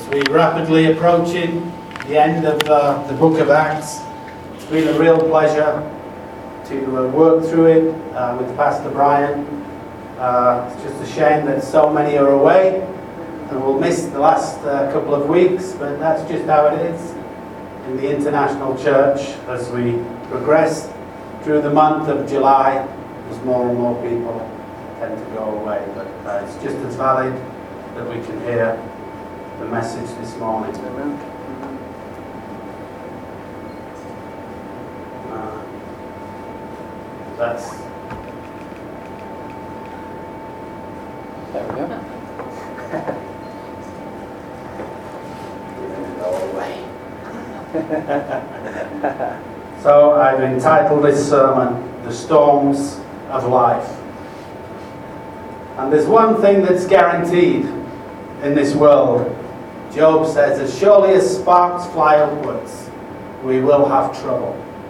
As we rapidly approaching the end of the book of Acts, it's been a real pleasure to work through it with Pastor Brian. It's just a shame that so many are away and we'll miss the last couple of weeks, but that's just how it is in the International Church. As we progress through the month of July, as more and more people tend to go away, but it's just as valid that we can hear the message this morning. Amen. That's There we go. go away. So I've entitled this sermon, "The Storms of Life." And there's one thing that's guaranteed in this world. Job says, as surely as sparks fly upwards, we will have trouble.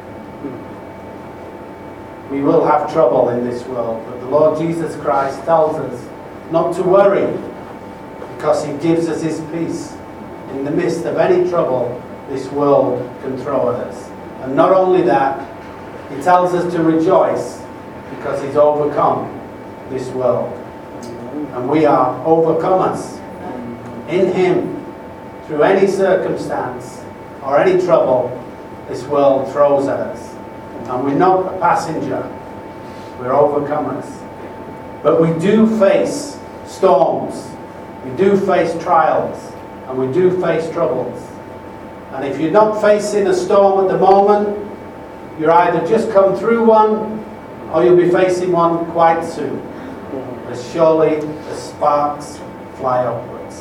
We will have trouble in this world, but the Lord Jesus Christ tells us not to worry, because He gives us His peace in the midst of any trouble this world can throw at us. And not only that, He tells us to rejoice because He's overcome this world. And we are overcomers in Him through any circumstance or any trouble this world throws at us. And we're not a passenger, we're overcomers. But we do face storms, we do face trials, and we do face troubles. And if you're not facing a storm at the moment, you're either just come through one, or you'll be facing one quite soon. As surely as sparks fly upwards.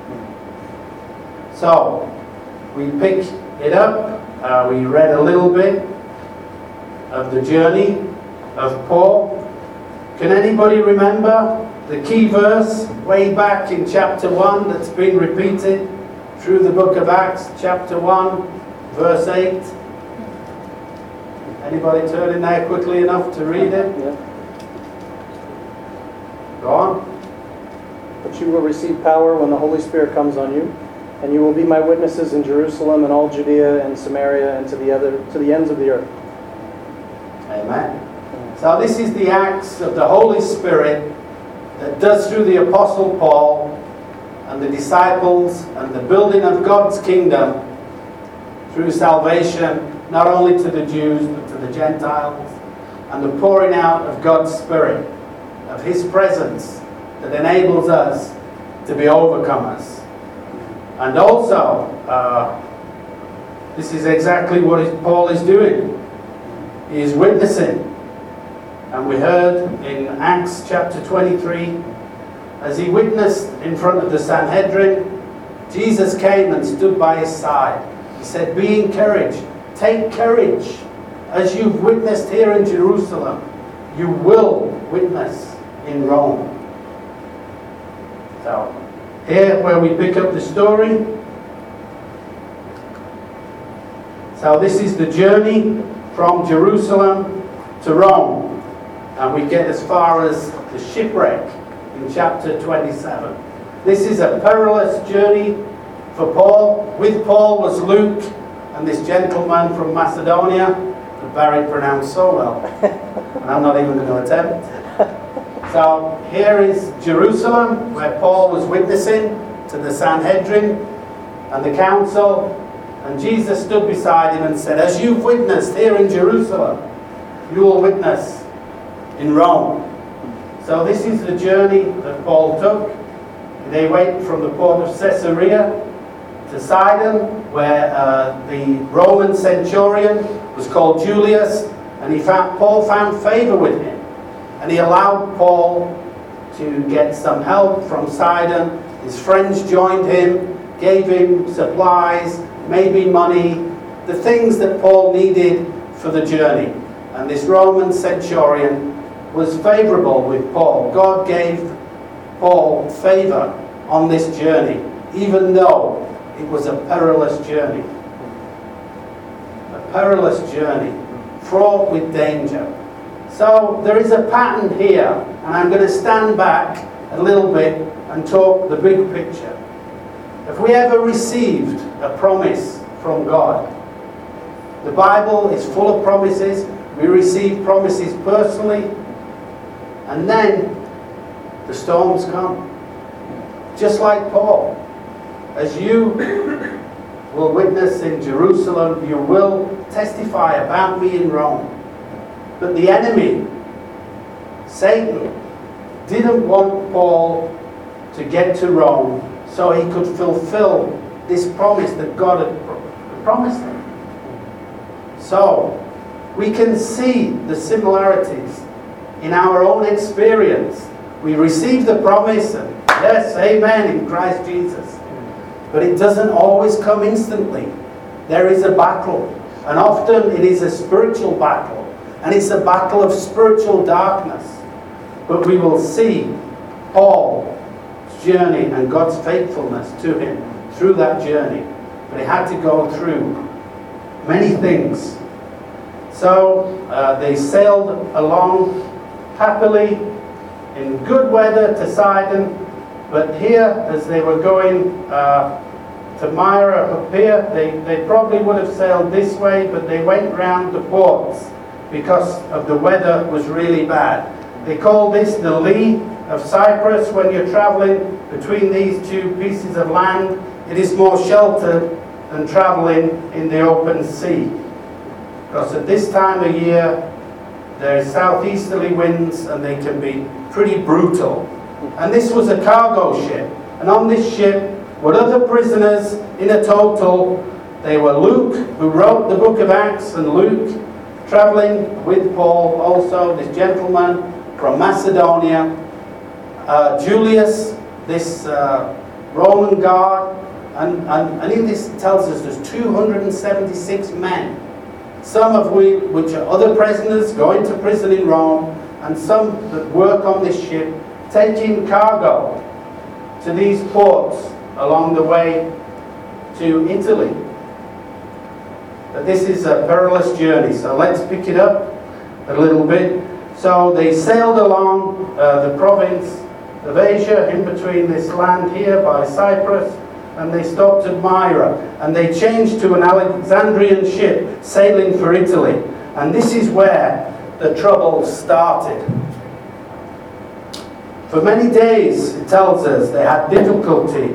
So, we pick it up. We read a little bit of the journey of Paul. Can anybody remember the key verse way back in chapter 1 that's been repeated through the book of Acts, chapter 1, verse 8? Anybody turn in there quickly enough to read it? Yeah. Go on. But you will receive power when the Holy Spirit comes on you, and you will be my witnesses in Jerusalem and all Judea and Samaria and to the ends of the earth. Amen. So this is the acts of the Holy Spirit that does through the Apostle Paul and the disciples and the building of God's kingdom through salvation, not only to the Jews but to the Gentiles, and the pouring out of God's Spirit, of His presence that enables us to be overcomers. And also, this is exactly what Paul is doing. He is witnessing. And we heard in Acts chapter 23, as he witnessed in front of the Sanhedrin, Jesus came and stood by his side. He said, be encouraged, take courage. As you've witnessed here in Jerusalem, you will witness in Rome. So, here where we pick up the story. So this is the journey from Jerusalem to Rome. And we get as far as the shipwreck in chapter 27. This is a perilous journey for Paul. With Paul was Luke and this gentleman from Macedonia that Barry pronounced so well. And I'm not even going to attempt. So here is Jerusalem, where Paul was witnessing to the Sanhedrin and the council. And Jesus stood beside him and said, as you've witnessed here in Jerusalem, you will witness in Rome. So this is the journey that Paul took. They went from the port of Caesarea to Sidon, where the Roman centurion was called Julius, and Paul found favor with him. And he allowed Paul to get some help from Sidon. His friends joined him, gave him supplies, maybe money, the things that Paul needed for the journey. And this Roman centurion was favorable with Paul. God gave Paul favor on this journey, even though it was a perilous journey. A perilous journey, fraught with danger. So there is a pattern here, and I'm going to stand back a little bit and talk the big picture. If we ever received a promise from God, the Bible is full of promises. We receive promises personally, and then the storms come. Just like Paul. As you will witness in Jerusalem, you will testify about me in Rome. But the enemy, Satan, didn't want Paul to get to Rome so he could fulfill this promise that God had promised him. So, we can see the similarities in our own experience. We receive the promise, and yes, amen, in Christ Jesus. But it doesn't always come instantly. There is a battle, and often it is a spiritual battle, and it's a battle of spiritual darkness. But we will see Paul's journey and God's faithfulness to him through that journey. But he had to go through many things. So they sailed along happily in good weather to Sidon. But here, as they were going to Myra up here, they probably would have sailed this way, but they went round the ports because of the weather was really bad. They call this the lee of Cyprus. When you're traveling between these two pieces of land, it is more sheltered than traveling in the open sea. Because at this time of year, there is southeasterly winds and they can be pretty brutal. And this was a cargo ship. And on this ship were other prisoners in a total. They were Luke, who wrote the book of Acts, and Luke, traveling with Paul, also this gentleman from Macedonia, Julius, this Roman guard, and in this it tells us there's 276 men, some of which are other prisoners going to prison in Rome, and some that work on this ship, taking cargo to these ports along the way to Italy. But this is a perilous journey, so let's pick it up a little bit. So they sailed along the province of Asia, in between this land here by Cyprus, and they stopped at Myra, and they changed to an Alexandrian ship sailing for Italy. And this is where the trouble started. For many days, it tells us, they had difficulty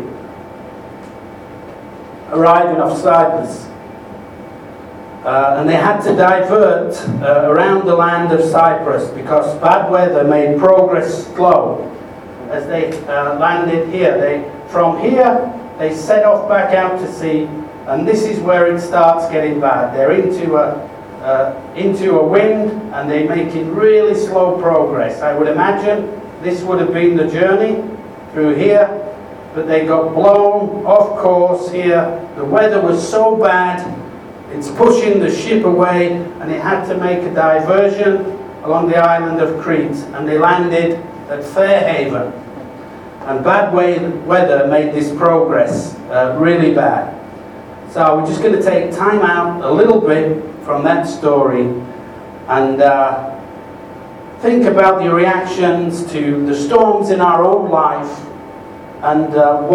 arriving off Cyprus. And they had to divert around the land of Cyprus because bad weather made progress slow. As they landed here, from here they set off back out to sea, and this is where it starts getting bad. They're into a wind, and they're making really slow progress. I would imagine this would have been the journey through here, but they got blown off course here. The weather was so bad, it's pushing the ship away, and it had to make a diversion along the island of Crete, and they landed at Fairhaven. And bad weather made this progress really bad. So we're just going to take time out a little bit from that story and think about the reactions to the storms in our own life, and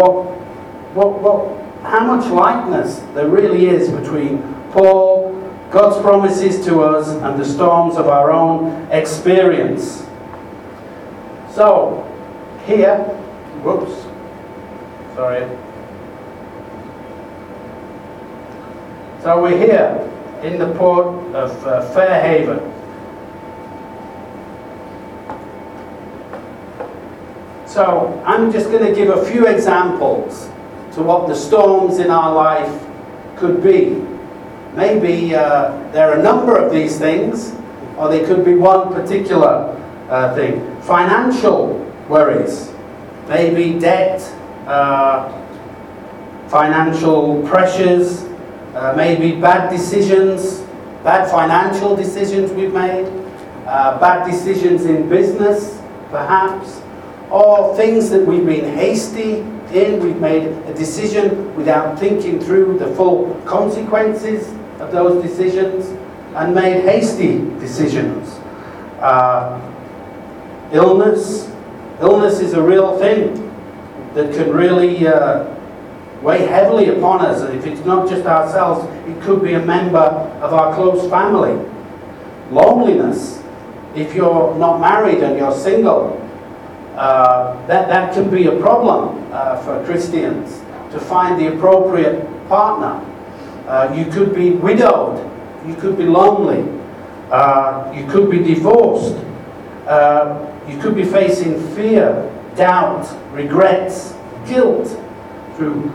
how much likeness there really is between Paul, God's promises to us, and the storms of our own experience. So, here, So we're here in the port of Fairhaven. So, I'm just going to give a few examples to what the storms in our life could be. Maybe there are a number of these things, or they could be one particular thing. Financial worries, maybe debt, financial pressures, maybe bad decisions, bad financial decisions we've made, bad decisions in business, perhaps, or things that we've been hasty in. We've made a decision without thinking through the full consequences of those decisions and made hasty decisions. Illness is a real thing that can really weigh heavily upon us. And if it's not just ourselves, it could be a member of our close family. Loneliness, if you're not married and you're single, that can be a problem for Christians to find the appropriate partner. You could be widowed, you could be lonely, you could be divorced, you could be facing fear, doubt, regrets, guilt through,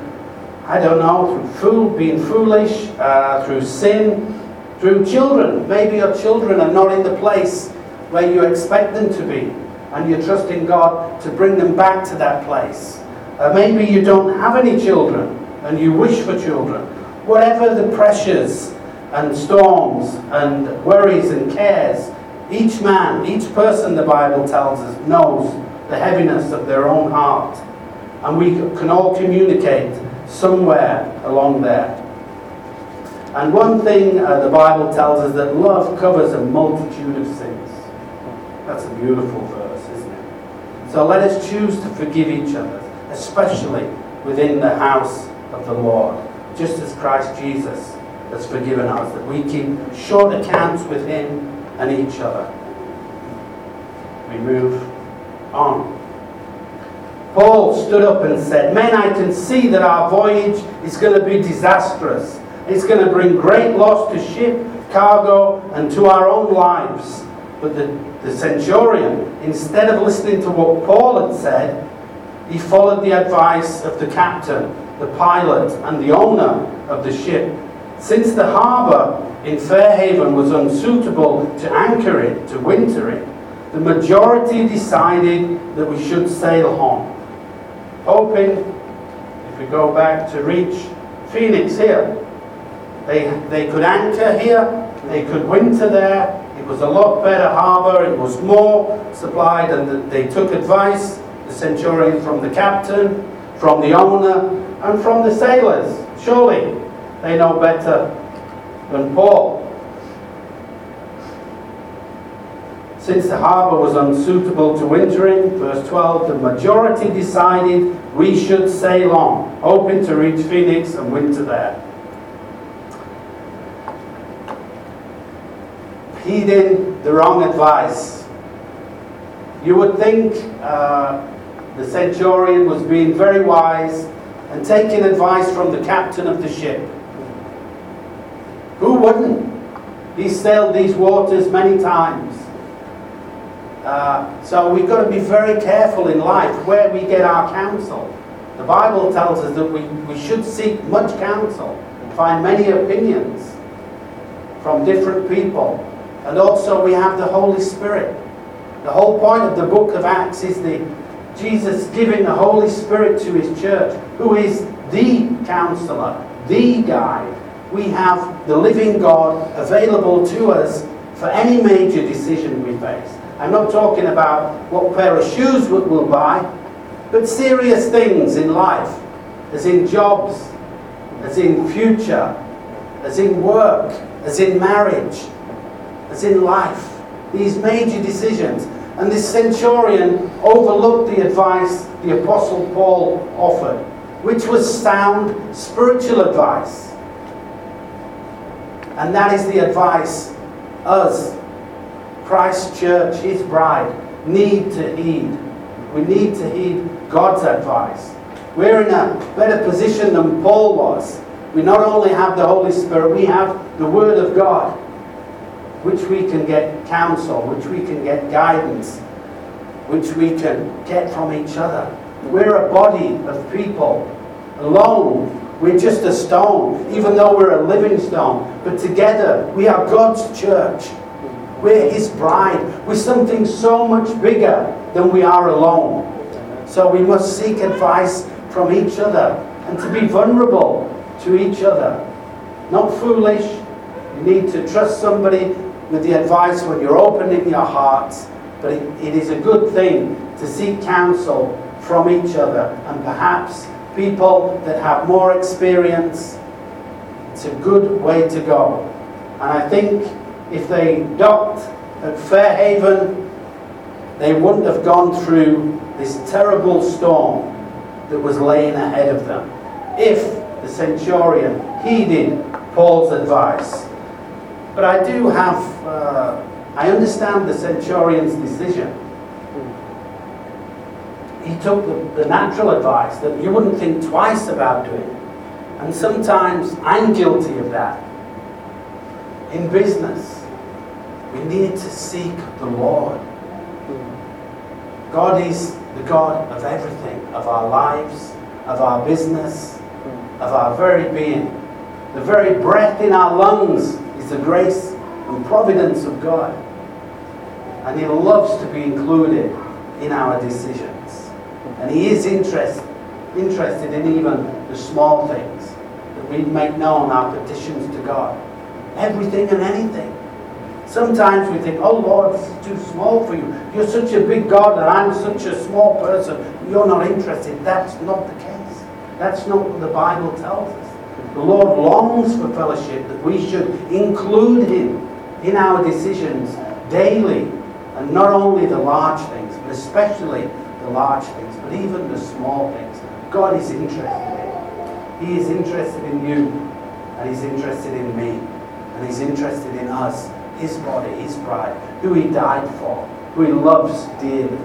through being foolish, through sin, through children. Maybe your children are not in the place where you expect them to be, and you're trusting God to bring them back to that place. Maybe you don't have any children, and you wish for children. Whatever the pressures and storms and worries and cares, each man, each person, the Bible tells us, knows the heaviness of their own heart. And we can all communicate somewhere along there. And one thing the Bible tells us, that love covers a multitude of sins. That's a beautiful verse, isn't it? So let us choose to forgive each other, especially within the house of the Lord, just as Christ Jesus has forgiven us, that we keep short accounts with Him and each other. We move on. Paul stood up and said, "Men, I can see that our voyage is going to be disastrous. It's going to bring great loss to ship, cargo, and to our own lives." But the centurion, instead of listening to what Paul had said, he followed the advice of the captain, the pilot, and the owner of the ship. Since the harbour in Fairhaven was unsuitable to anchor it, to winter it, the majority decided that we should sail home, hoping, if we go back to reach Phoenix here, they could anchor here, they could winter there. It was a lot better harbour, it was more supplied, and they took advice, the centurion, from the captain, from the owner, and from the sailors. Surely they know better than Paul. Since the harbour was unsuitable to wintering, verse 12, the majority decided we should sail on, hoping to reach Phoenix and winter there. Heeding the wrong advice. You would think the centurion was being very wise and taking advice from the captain of the ship. Who wouldn't? He sailed these waters many times. So we've got to be very careful in life where we get our counsel. The Bible tells us that we should seek much counsel, find many opinions from different people. And also we have the Holy Spirit. The whole point of the book of Acts is Jesus giving the Holy Spirit to His church, who is the counselor, the guide. We have the living God available to us for any major decision we face. I'm not talking about what pair of shoes we'll buy, but serious things in life, as in jobs, as in future, as in work, as in marriage, as in life. These major decisions. And this centurion overlooked the advice the Apostle Paul offered, which was sound spiritual advice. And that is the advice us, Christ's church, His bride, need to heed. We need to heed God's advice. We're in a better position than Paul was. We not only have the Holy Spirit, we have the Word of God, which we can get counsel, which we can get guidance, which we can get from each other. We're a body of people. Alone, we're just a stone, even though we're a living stone. But together, we are God's church. We're His bride. We're something so much bigger than we are alone. So we must seek advice from each other and to be vulnerable to each other. Not foolish. You need to trust somebody with the advice when you're opening your hearts. But it is a good thing to seek counsel from each other, and perhaps people that have more experience. It's a good way to go. And I think if they docked at Fairhaven, they wouldn't have gone through this terrible storm that was laying ahead of them. if the centurion heeded Paul's advice. But I do have, I understand the centurion's decision. He took the natural advice that you wouldn't think twice about doing. And sometimes I'm guilty of that. In business, we need to seek the Lord. God is the God of everything, of our lives, of our business, of our very being. The very breath in our lungs is the grace and providence of God. And He loves to be included in our decisions. And He is interested in even the small things, that we make known our petitions to God. Everything and anything. Sometimes we think, oh Lord, this is too small for you. You're such a big God and I'm such a small person. You're not interested. That's not the case. That's not what the Bible tells us. The Lord longs for fellowship, that we should include Him in our decisions daily. And not only the large things, but especially the large things, but even the small things. God is interested in. He is interested in you, and He's interested in me, and He's interested in us, His body, His bride, who He died for, who He loves dearly.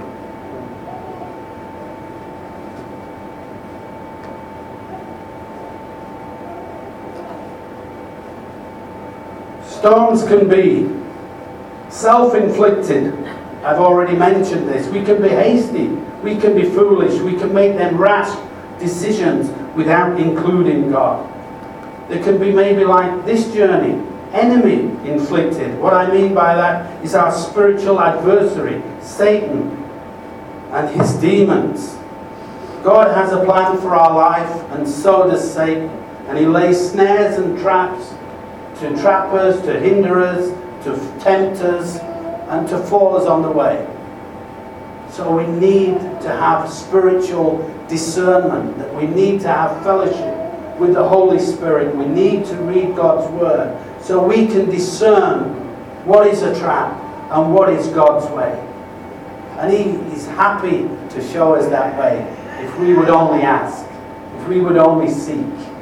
Storms can be self-inflicted. I've already mentioned this. We can be hasty, we can be foolish, we can make them rash decisions without including God. There can be maybe like this journey, enemy inflicted. What I mean by that is our spiritual adversary, Satan and his demons. God has a plan for our life, and so does Satan. And he lays snares and traps to trap us, to hinder us, to tempt us, and to fall us on the way. So we need to have spiritual discernment, that we need to have fellowship with the Holy Spirit. We need to read God's Word so we can discern what is a trap and what is God's way. And He is happy to show us that way if we would only ask, if we would only seek.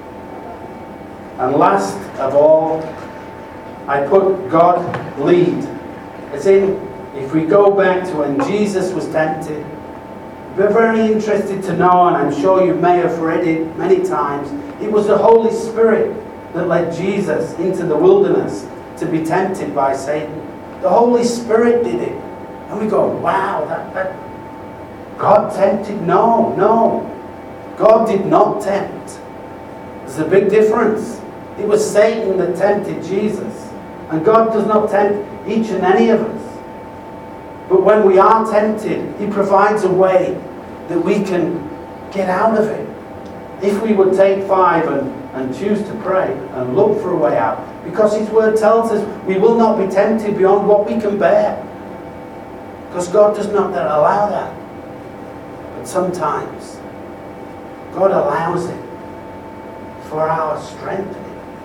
And last of all, I put God lead. As in, if we go back to when Jesus was tempted, we're very interested to know, and I'm sure you may have read it many times, it was the Holy Spirit that led Jesus into the wilderness to be tempted by Satan. The Holy Spirit did it. And we go, wow, that God tempted? No. God did not tempt. There's a big difference. It was Satan that tempted Jesus. And God does not tempt each and any of us. But when we are tempted, He provides a way that we can get out of it. If we would take 5 and choose to pray and look for a way out. Because His Word tells us we will not be tempted beyond what we can bear. Because God does not allow that. But sometimes God allows it for our strengthening.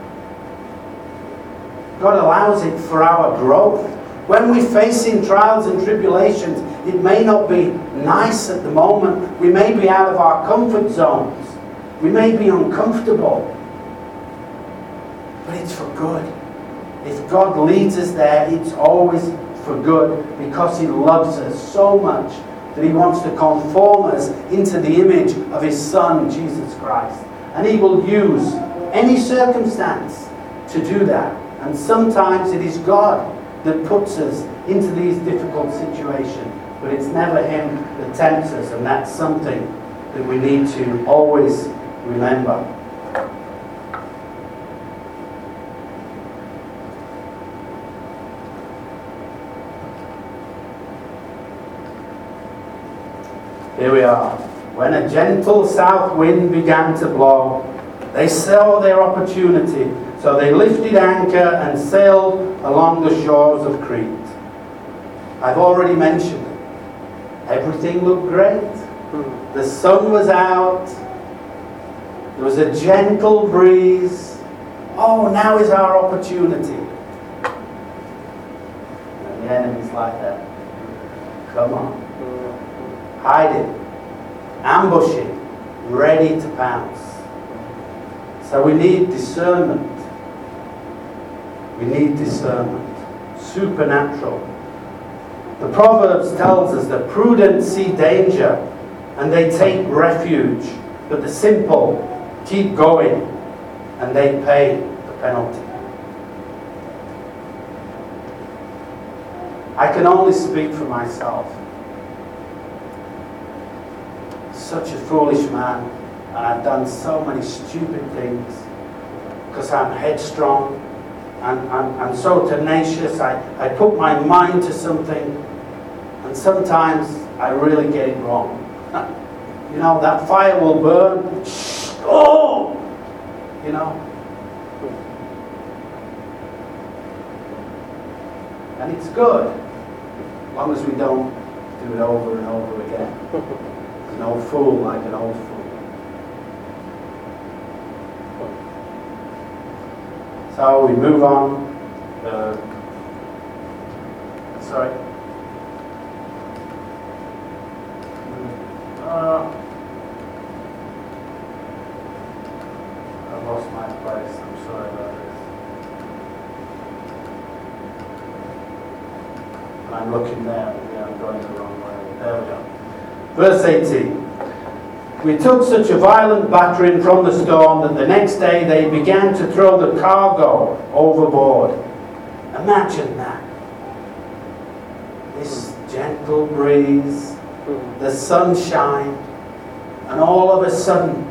God allows it for our growth. When we're facing trials and tribulations, it may not be nice at the moment. We may be out of our comfort zones. We may be uncomfortable. But it's for good. If God leads us there, it's always for good, because He loves us so much that He wants to conform us into the image of His Son, Jesus Christ. And He will use any circumstance to do that. And sometimes it is God that puts us into these difficult situations, but it's never Him that tempts us, and that's something that we need to always remember. Here we are. When a gentle south wind began to blow, they saw their opportunity. So they lifted anchor and sailed along the shores of Crete. I've already mentioned it. Everything looked great. The sun was out. There was a gentle breeze. Oh, now is our opportunity. And the enemy's like that. Come on. Hide it. Ambush it. Ready to pounce. So we need discernment. We need discernment. Supernatural. The Proverbs tells us that prudent see danger and they take refuge, but the simple keep going and they pay the penalty. I can only speak for myself. Such a foolish man, and I've done so many stupid things because I'm headstrong and so tenacious. I put my mind to something, and sometimes I really get it wrong. You know, that fire will burn. Oh! You know. And it's good, as long as we don't do it over and over again. An old fool like an old fool. So we move on. Sorry. I lost my place. I'm sorry about this. I'm looking there. Yeah, I'm going the wrong way. There we go. Verse 18. We took such a violent battering from the storm that the next day they began to throw the cargo overboard. Imagine that. This gentle breeze, the sunshine, and all of a sudden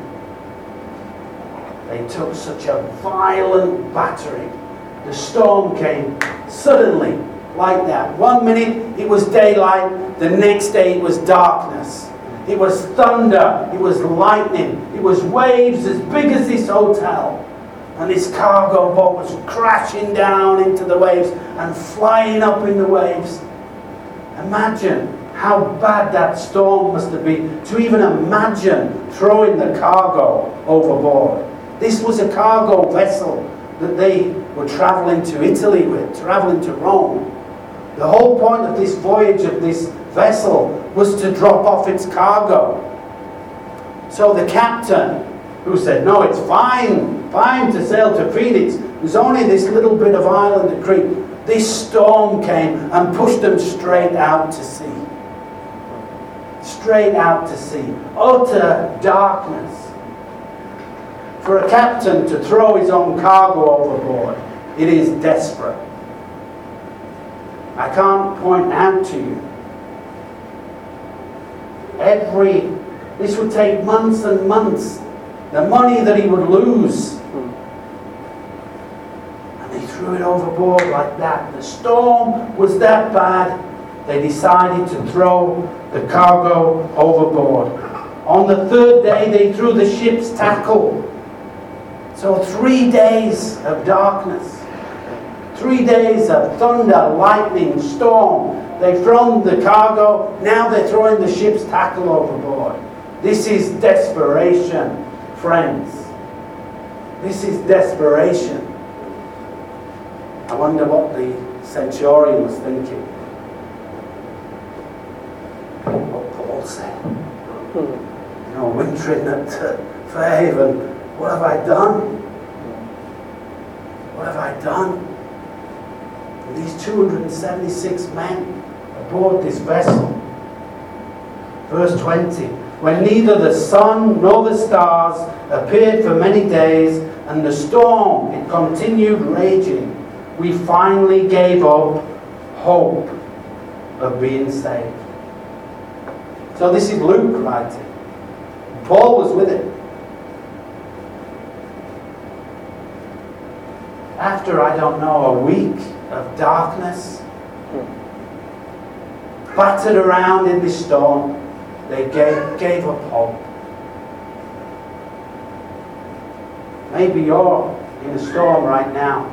they took such a violent battering. The storm came suddenly like that. 1 minute it was daylight, the next day it was darkness. It was thunder, it was lightning, it was waves as big as this hotel. And this cargo boat was crashing down into the waves and flying up in the waves. Imagine how bad that storm must have been, to even imagine throwing the cargo overboard. This was a cargo vessel that they were traveling to Italy with, traveling to Rome. The whole point of this voyage of this vessel was to drop off its cargo. So the captain, who said, no, it's fine to sail to Phoenix. There's only this little bit of island at Crete. This storm came and pushed them straight out to sea. Straight out to sea. Utter darkness. For a captain to throw his own cargo overboard, it is desperate. I can't point out to you. This would take months and months. The money that he would lose. And they threw it overboard like that. The storm was that bad, they decided to throw the cargo overboard. On the third day, they threw the ship's tackle. So 3 days of darkness. 3 days of thunder, lightning, storm. They've thrown the cargo, now they're throwing the ship's tackle overboard. This is desperation, friends. This is desperation. I wonder what the centurion was thinking. What Paul said. You know, wintering at Fairhaven, what have I done? What have I done? And these 276 men aboard this vessel. Verse 20. When neither the sun nor the stars appeared for many days, and the storm, it continued raging, we finally gave up hope of being saved. So this is Luke writing. Paul was with it. After, I don't know, a week of darkness, battered around in this storm, they gave up hope. Maybe you're in a storm right now.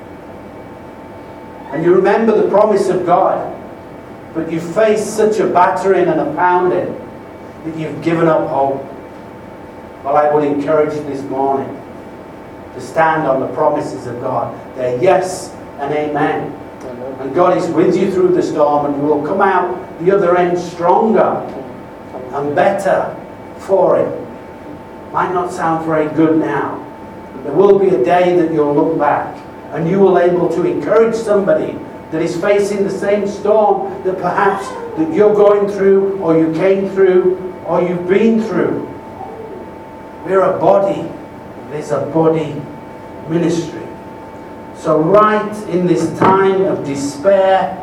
And you remember the promise of God, but you face such a battering and a pounding that you've given up hope. Well, I would encourage you this morning to stand on the promises of God. They're yes and amen. And God is with you through the storm, and you will come out the other end stronger and better for it. Might not sound very good now, there will be a day that you'll look back and you will be able to encourage somebody that is facing the same storm that perhaps that you're going through, or you came through, or you've been through. We're a body. There's a body ministry. So right in this time of despair,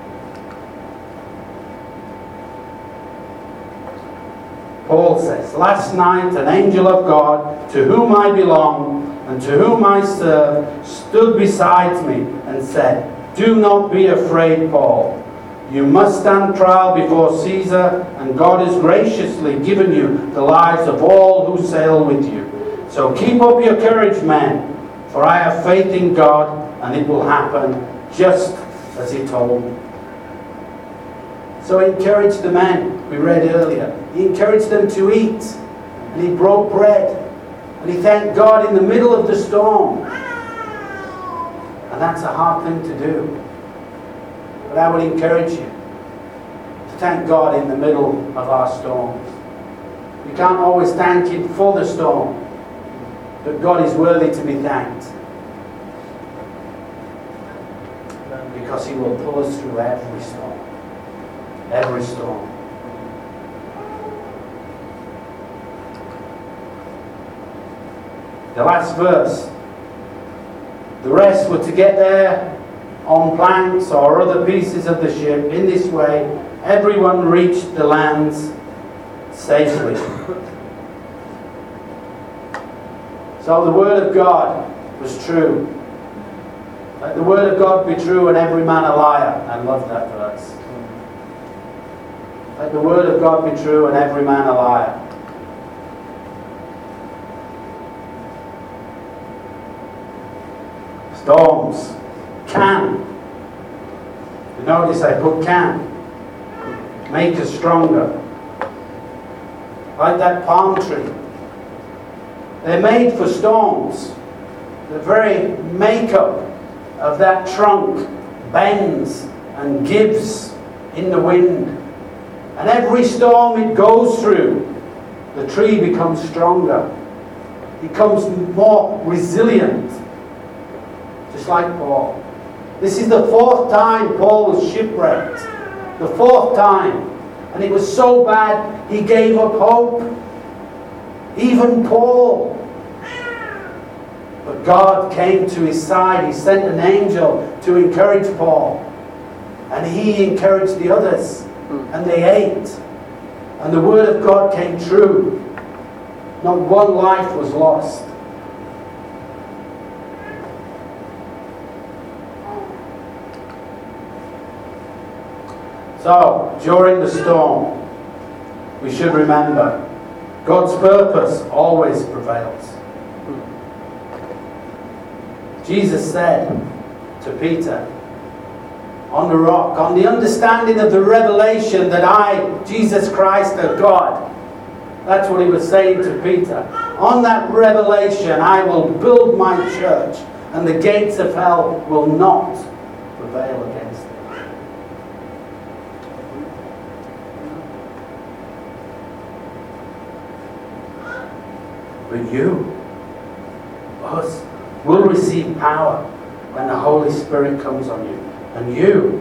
Paul says, last night an angel of God, to whom I belong and to whom I serve, stood beside me and said, do not be afraid, Paul. You must stand trial before Caesar, and God has graciously given you the lives of all who sail with you. So keep up your courage, men, for I have faith in God, and it will happen just as he told me. So he encouraged the men, we read earlier. He encouraged them to eat, and he broke bread, and he thanked God in the middle of the storm. And that's a hard thing to do. But I would encourage you to thank God in the middle of our storms. We can't always thank Him for the storm, but God is worthy to be thanked, because He will pull us through every storm. Every storm. The last verse. The rest were to get there on planks or other pieces of the ship. In this way, everyone reached the lands safely. So the word of God was true. Let the word of God be true and every man a liar. I love that verse. Let the word of God be true and every man a liar. Storms can, you notice I put can, make us stronger. Like that palm tree. They're made for storms. The very makeup of that trunk bends and gives in the wind. And every storm it goes through, the tree becomes stronger. It becomes more resilient. Just like Paul. This is the 4th time Paul was shipwrecked. The 4th time. And it was so bad he gave up hope. Even Paul. But God came to his side. He sent an angel to encourage Paul. And he encouraged the others. And they ate. And the word of God came true. Not one life was lost. So, during the storm, we should remember God's purpose always prevails. Jesus said to Peter, on the rock, on the understanding of the revelation that I, Jesus Christ, are God. That's what he was saying to Peter. On that revelation, I will build my church, and the gates of hell will not prevail against it. But you, us, will receive power when the Holy Spirit comes on you. And you,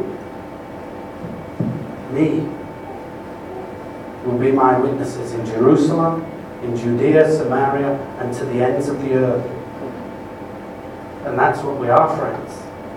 me, will be my witnesses in Jerusalem, in Judea, Samaria, and to the ends of the earth. And that's what we are, friends.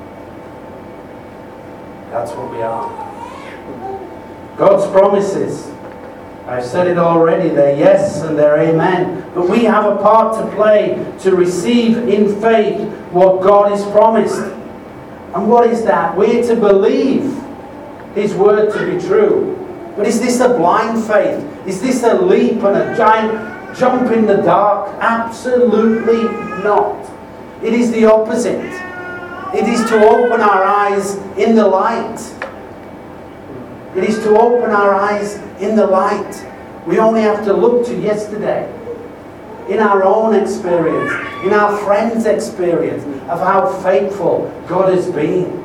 That's what we are. God's promises, I've said it already, they're yes and they're amen. But we have a part to play to receive in faith what God has promised. And what is that? We're to believe His word to be true. But is this a blind faith? Is this a leap and a giant jump in the dark? Absolutely not. It is the opposite. It is to open our eyes in the light. It is to open our eyes in the light. We only have to look to yesterday. In our own experience, in our friends' experience of how faithful God has been.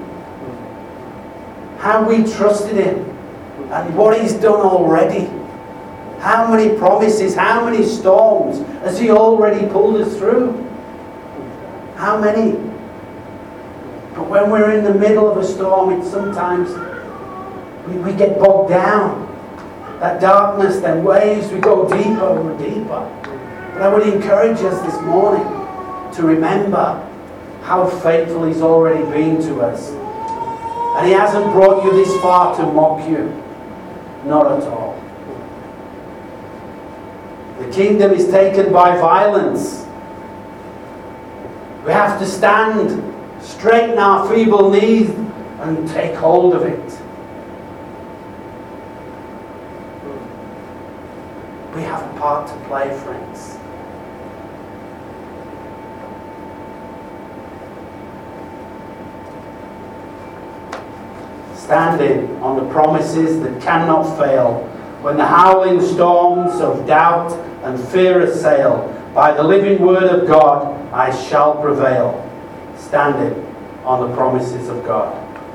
How we trusted Him and what He's done already. How many promises, how many storms has He already pulled us through? How many? But when we're in the middle of a storm, it's sometimes we get bogged down. That darkness then waves, we go deeper and deeper. But I would encourage us this morning to remember how faithful He's already been to us. And He hasn't brought you this far to mock you. Not at all. The kingdom is taken by violence. We have to stand, straighten our feeble knees, and take hold of it. We have a part to play, friends. Standing on the promises that cannot fail, when the howling storms of doubt and fear assail, by the living word of God I shall prevail. Standing on the promises of God.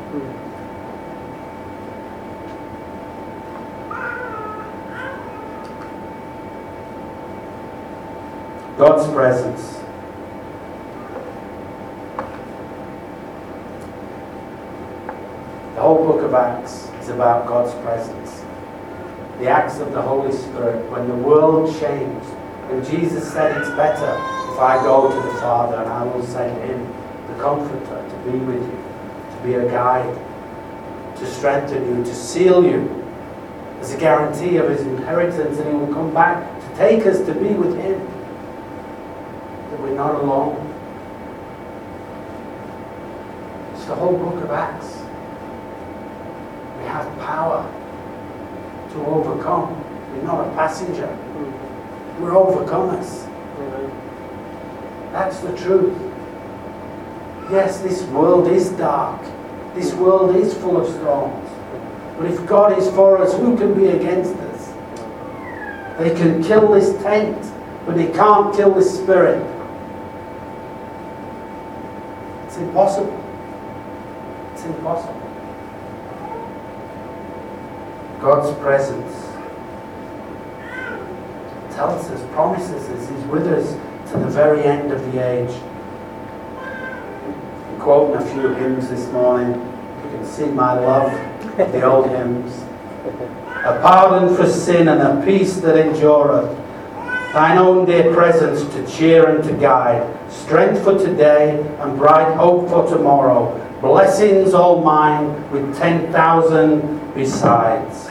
God's presence. The whole book of Acts is about God's presence. The acts of the Holy Spirit. When the world changed, when Jesus said, it's better if I go to the Father and I will send Him, the Comforter, to be with you, to be a guide, to strengthen you, to seal you as a guarantee of His inheritance, and He will come back to take us to be with Him. That we're not alone. It's the whole book of Acts. We have power to overcome. We're not a passenger. We're overcomers. That's the truth. Yes, this world is dark. This world is full of storms. But if God is for us, who can be against us? They can kill this tent, but they can't kill this spirit. It's impossible. It's impossible. God's presence tells us, promises us, He's with us to the very end of the age. I'm quoting a few hymns this morning. You can see my love of the old hymns. A pardon for sin and a peace that endureth, Thine own dear presence to cheer and to guide, strength for today and bright hope for tomorrow, blessings all mine with 10,000 besides.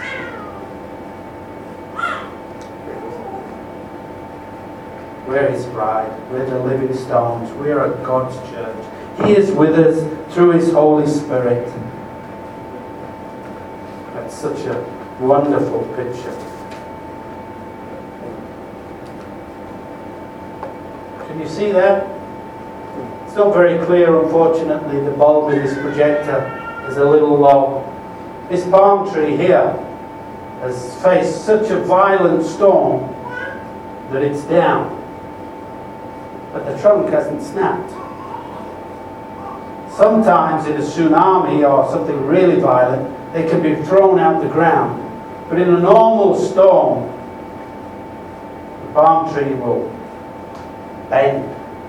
We're His bride. We're the living stones. We are God's church. He is with us through His Holy Spirit. That's such a wonderful picture. Can you see that? It's not very clear, unfortunately. The bulb in this projector is a little low. This palm tree here has faced such a violent storm that it's down. But the trunk hasn't snapped. Sometimes in a tsunami or something really violent, they can be thrown out the ground. But in a normal storm, the palm tree will bend.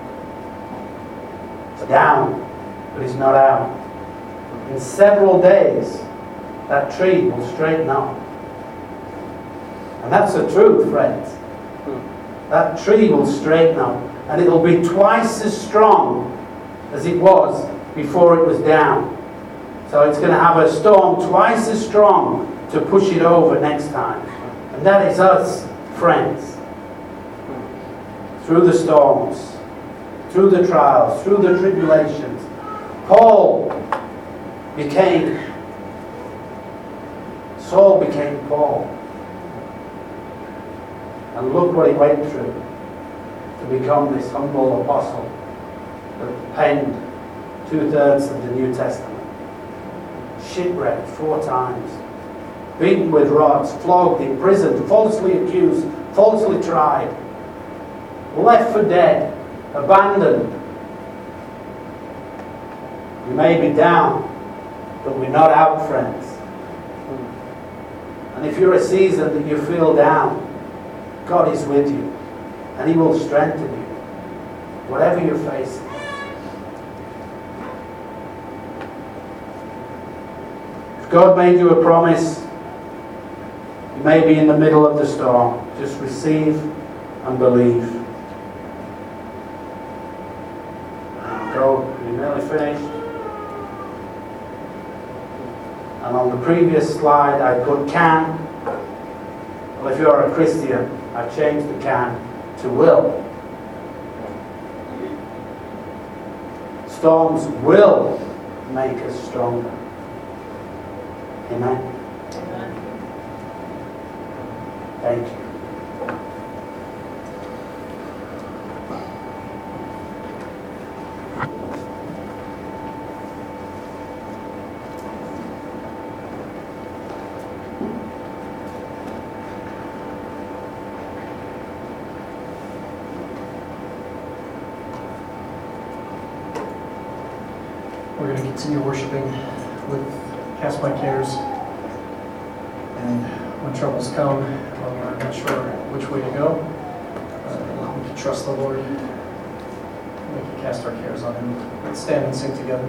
It's down, but it's not out. In several days, that tree will straighten up. And that's the truth, friends. That tree will straighten up. And it'll be twice as strong as it was before it was down. So it's going to have a storm twice as strong to push it over next time. And that is us, friends. Through the storms, through the trials, through the tribulations. Saul became Paul. And look what he went through to become this humble apostle that penned 2/3 of the New Testament. Shipwrecked 4 times. Beaten with rods, flogged, imprisoned, falsely accused, falsely tried. Left for dead, abandoned. We may be down, but we're not out, friends. And if you're a season that you feel down, God is with you. And He will strengthen you. Whatever you're facing. If God made you a promise, you may be in the middle of the storm. Just receive and believe. Go, you're nearly finished. And on the previous slide I put can. Well, if you're a Christian, I've changed the can to will. Storms will make us stronger. Amen. Amen. Thank you. We're going to continue worshiping with Cast My Cares. And when troubles come, when we're not sure which way to go, we can trust the Lord. We can cast our cares on Him. Let's stand and sing together.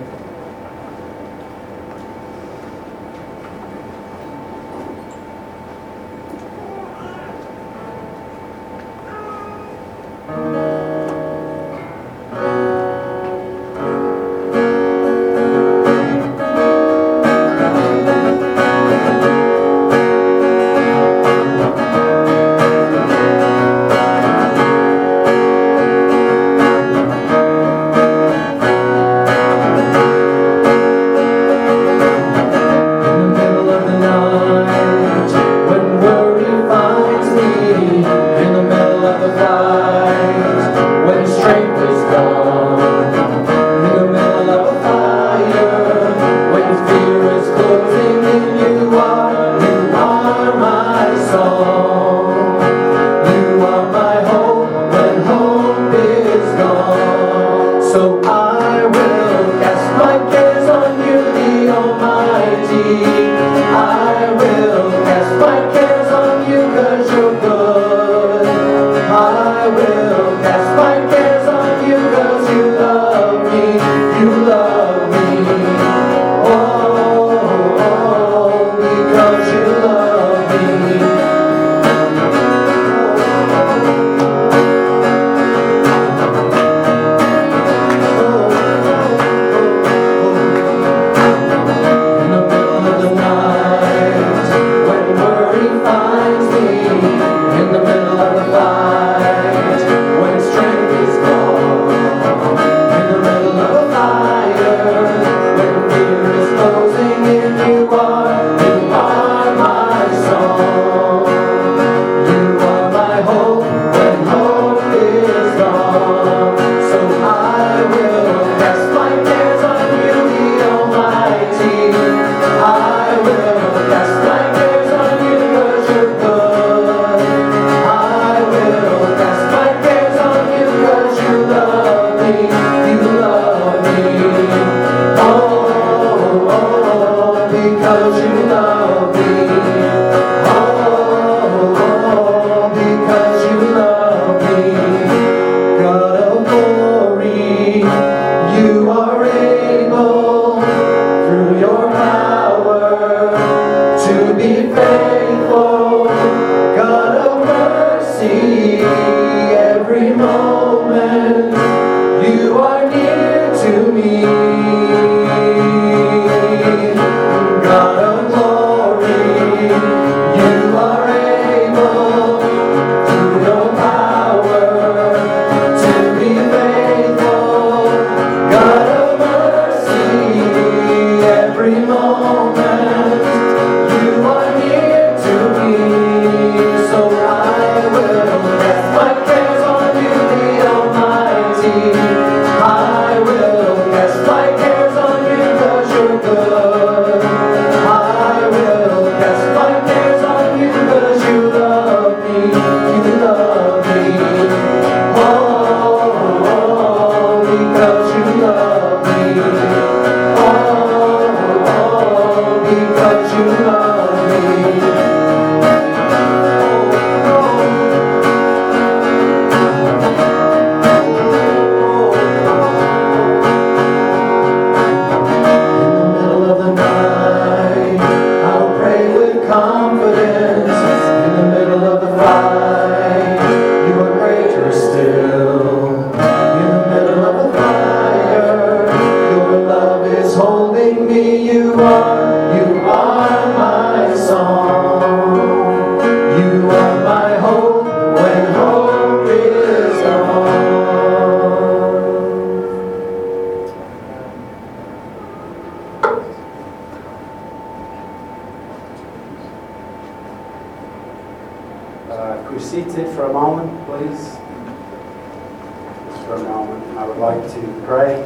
seated for a moment, please? Just for a moment, I would like to pray.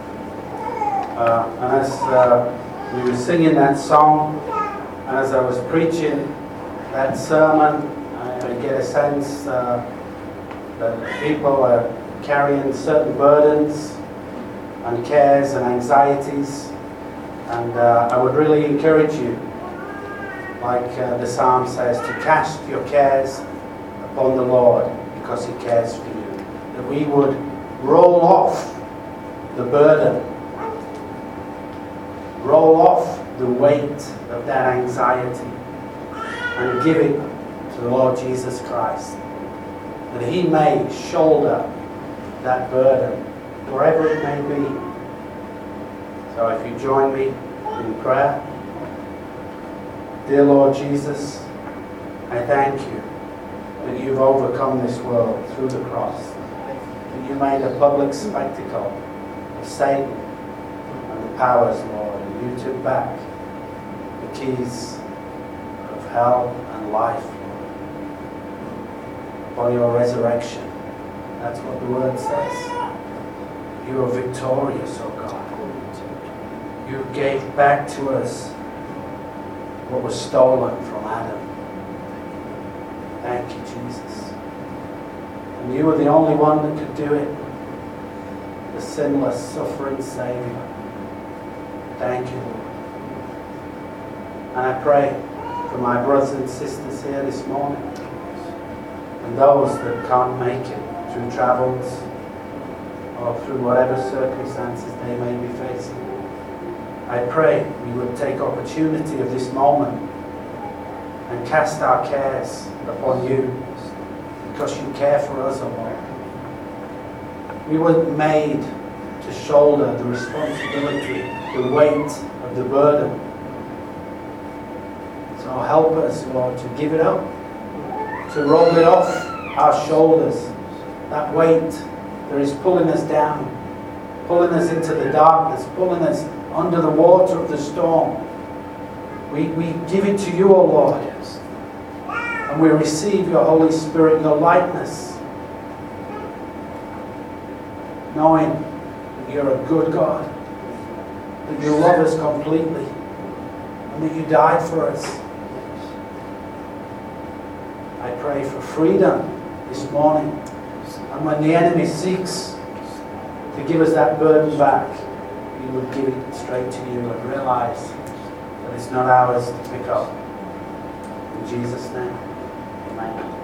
And as we were singing that song, and as I was preaching that sermon, I get a sense that people are carrying certain burdens and cares and anxieties. And I would really encourage you, like the psalm says, to cast your cares upon the Lord because He cares for you. That we would roll off the burden, roll off the weight of that anxiety and give it to the Lord Jesus Christ. That He may shoulder that burden, wherever it may be. So if you join me in prayer. Dear Lord Jesus, I thank you that you've overcome this world through the cross. That you made a public spectacle of Satan and the powers, Lord, and you took back the keys of hell and life, Lord. Upon your resurrection, that's what the word says. You are victorious, O God. You gave back to us what was stolen from Adam. Thank you, Jesus. And you were the only one that could do it. The sinless, suffering Savior. Thank you, Lord. And I pray for my brothers and sisters here this morning, and those that can't make it through travels or through whatever circumstances they may be facing. I pray we would take opportunity of this moment and cast our cares upon you because you care for us, O Lord. We weren't made to shoulder the responsibility, the weight of the burden. So help us, Lord, to give it up, to roll it off our shoulders, that weight that is pulling us down, pulling us into the darkness, pulling us under the water of the storm. We give it to you, O Lord. And we receive your Holy Spirit, your lightness, knowing that you're a good God, that you love us completely, and that you died for us. I pray for freedom this morning. And when the enemy seeks to give us that burden back, we would give it straight to you and realize that it's not ours to pick up. In Jesus' name, amen.